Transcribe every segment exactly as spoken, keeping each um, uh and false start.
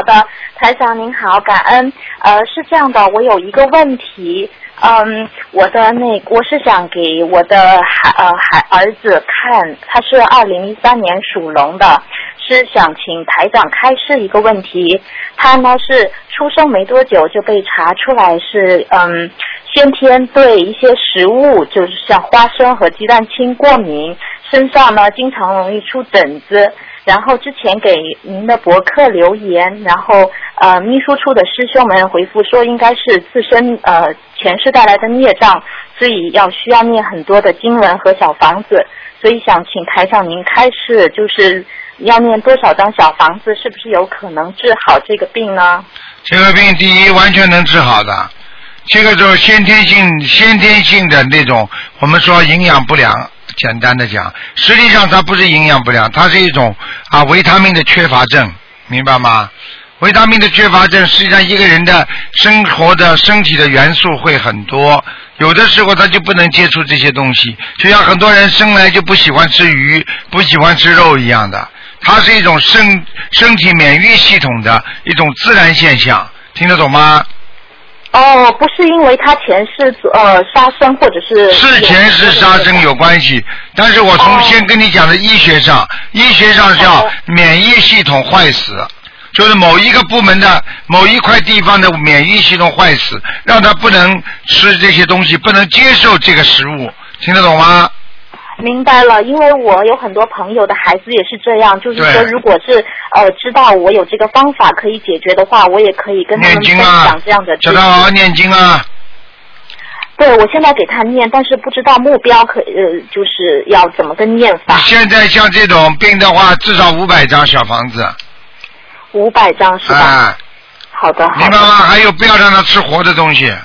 的，台长您好，感恩。呃，是这样的，我有一个问题，嗯，我的那我是想给我的孩呃孩儿子看，他是二零一三年属龙的，是想请台长开示一个问题。他呢是出生没多久就被查出来是嗯先天对一些食物，就是像花生和鸡蛋清过敏，身上呢经常容易出疹子。然后之前给您的博客留言，然后呃秘书处的师兄们回复说应该是自身呃前世带来的孽障，所以要需要念很多的经文和小房子，所以想请台长您开示，就是要念多少张小房子，是不是有可能治好这个病呢？ 这个病第一完全能治好的，这个就是先天性先天性的那种，我们说营养不良。简单的讲，实际上它不是营养不良，它是一种啊维他命的缺乏症，明白吗？维他命的缺乏症，实际上一个人的生活的身体的元素会很多，有的时候他就不能接触这些东西，就像很多人生来就不喜欢吃鱼，不喜欢吃肉一样的，它是一种身身体免疫系统的一种自然现象，听得懂吗？ 哦，不是因为他前世呃杀生或者是是前世杀生有关系，但是我从先跟你讲的医学上，哦、医学上叫免疫系统坏死，就是某一个部门的某一块地方的免疫系统坏死，让他不能吃这些东西，不能接受这个食物，听得懂吗？ 明白了，因为我有很多朋友的孩子也是这样，就是说如果是呃知道我有这个方法可以解决的话，我也可以跟他们分享这样的知识。 叫他好好念经啊。 对，我现在给他念，但是不知道目标可呃就是要怎么个念法。 现在像这种病的话，至少五百张小房子。 五百张是吧？ 啊。 好的。 明白吗？还有不要让他吃活的东西。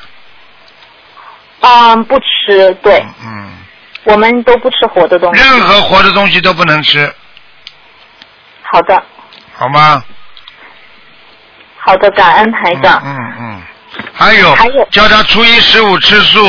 嗯，不吃，对。 嗯。 我们都不吃活的东西。 任何活的东西都不能吃。 好的。 好吗？ 好的，感恩台长。 嗯嗯。嗯还有， 还有叫他初一十五吃素。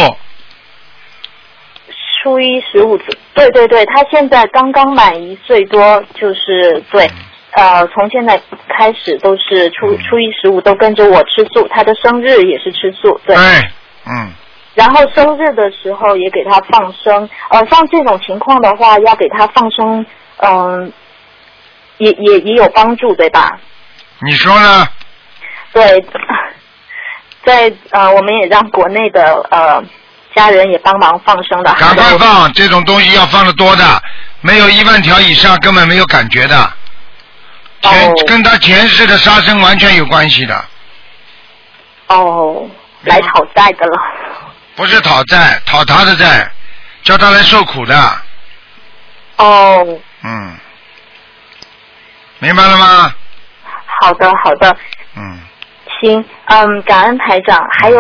初一十五，对对对，他现在刚刚满一岁多，就是对，呃，从现在开始都是初初一十五都跟着我吃素，他的生日也是吃素，对。 对，嗯。 然后生日的时候也给他放生，呃，像这种情况的话，要给他放生，嗯、呃，也也也有帮助，对吧？ 你说呢？ 对，在呃，我们也让国内的呃家人也帮忙放生的。 赶快放，这种东西要放得多的，没有一万条以上根本没有感觉的，前、哦、跟他前世的杀生完全有关系的。 哦，来讨债的了。 不是讨债，讨他的债，叫他来受苦的。 哦。 嗯。明白了吗？ 好的，好的。 嗯。 行，嗯，感恩台长，还有。